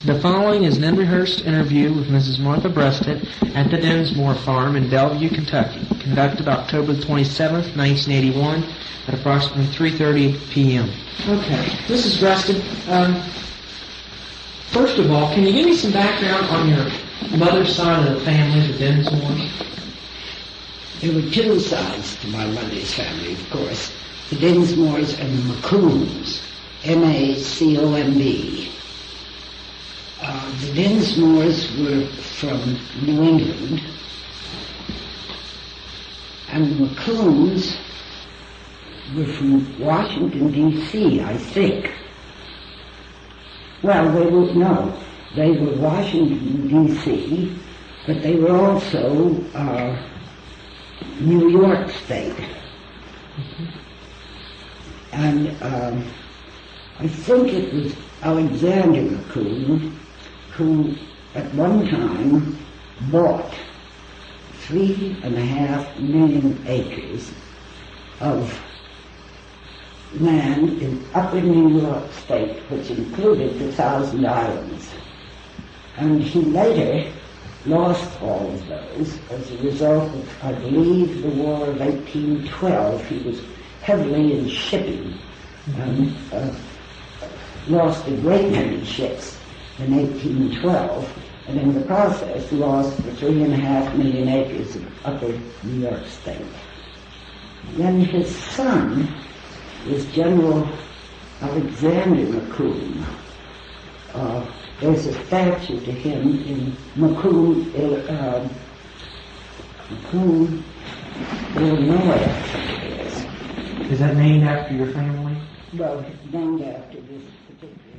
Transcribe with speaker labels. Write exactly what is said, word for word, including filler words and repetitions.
Speaker 1: The following is an unrehearsed interview with Missus Martha Breasted at the Densmore Farm in Bellevue, Kentucky, conducted October twenty-seventh, nineteen eighty-one, at approximately three thirty p.m. Okay, Missus Breasted, um, first of all, can you give me some background on your mother's side of the family, the Densmores?
Speaker 2: There were two sides to my mother's family, of course. The Dinsmores and the McCombs, M A C O M B. Uh, the Dinsmores were from New England, and the McCombs were from Washington, D C, I think. Well, they were, no, they were Washington, D C, but they were also uh, New York State. Mm-hmm. And um, I think it was Alexander McComb who at one time bought three and a half million acres of land in upper New York State, which included the Thousand Islands. And he later lost all of those as a result of, I believe, the War of eighteen twelve. He was heavily in shipping and uh, lost a great many ships in eighteen twelve, and in the process lost the three and a half million acres of upper New York State. Then his son was General Alexander McComb. Uh, there's a statue to him in Macomb, uh, Macomb, Illinois, I think it is.
Speaker 1: Is that named after your family?
Speaker 2: Well, named after this particular